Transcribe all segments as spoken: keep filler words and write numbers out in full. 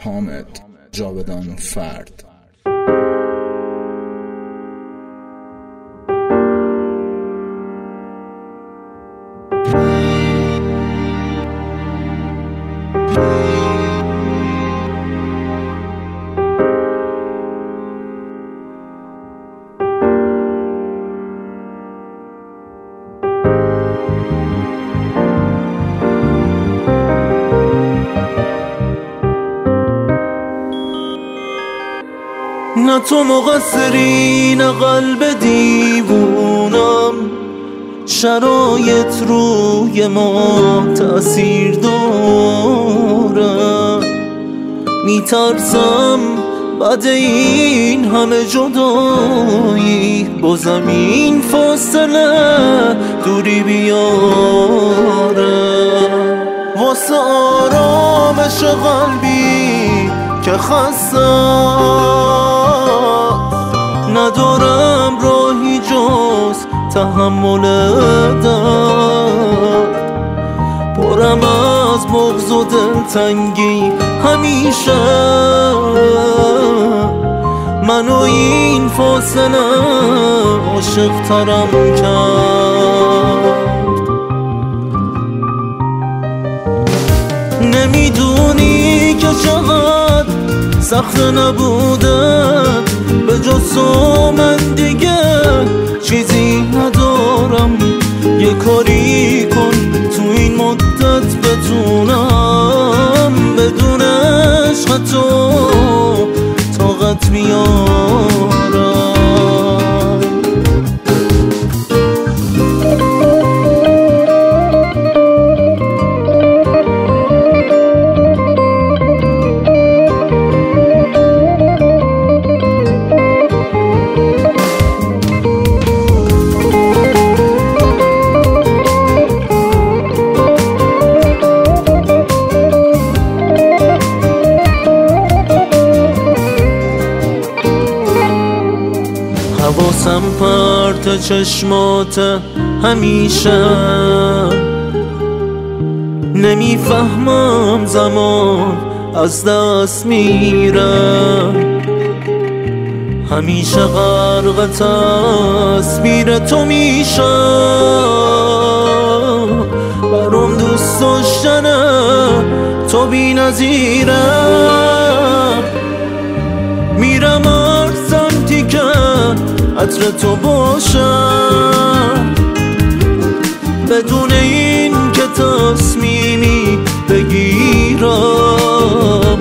حامد جاودان فرد. نه تو مقصری نه قلب دیوونم، شرایط روی ما تأثیر داره. میترسم بعد این همه جدایی با زمین فاصله دوری بیاره. واسه آرامش قلبی که خسته ندارم راهی جز تحمل درد. پرم از بغض و دلتنگی همیشه منو این فاصله عاشق ترم کرد. نمیدونی که چقدر سخت نبوده، به جز تو من دیگه چیزی ندارم. یه کاری کن تو این مدت بتونم بدون عشق تو طاقت بیارم. حواسم پرت چشمات همیشه، نمیفهمم زمان از دست میره. همیشه غرق تصویر تو میشه، برام دوست داشتنه تو بی نظیره. میرم هر سمتی که عطر تو باشم، بدون این که تصمیمی بگیرم.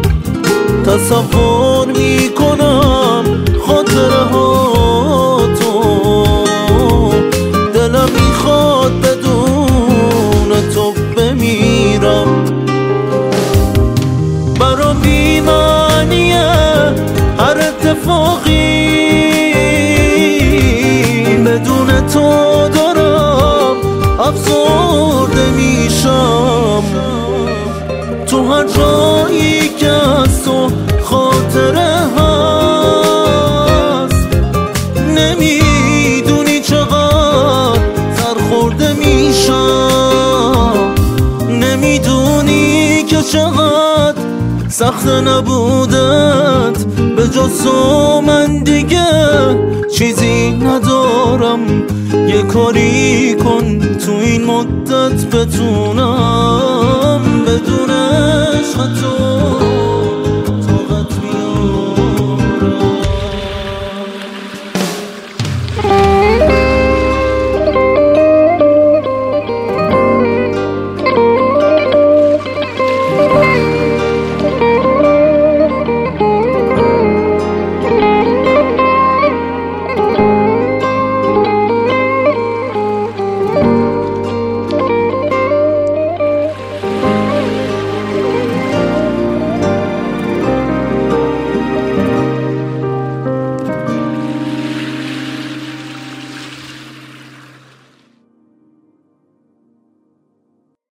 تصور میکنم خاطره ها تو، دلم میخواد بدون تو بمیرم. برام بی‌معنیه هر اتفاقی، بدون تو دارم افسرده میشم. تو هر جایی که از تو خاطره هست، نمیدونی چقدر سرخورده میشم. نمیدونی که چقدر سخت نبودت، به جز تو من دیگه چیزی ندارم. یه کاری کن تو این مدت بتونم بدون عشق تو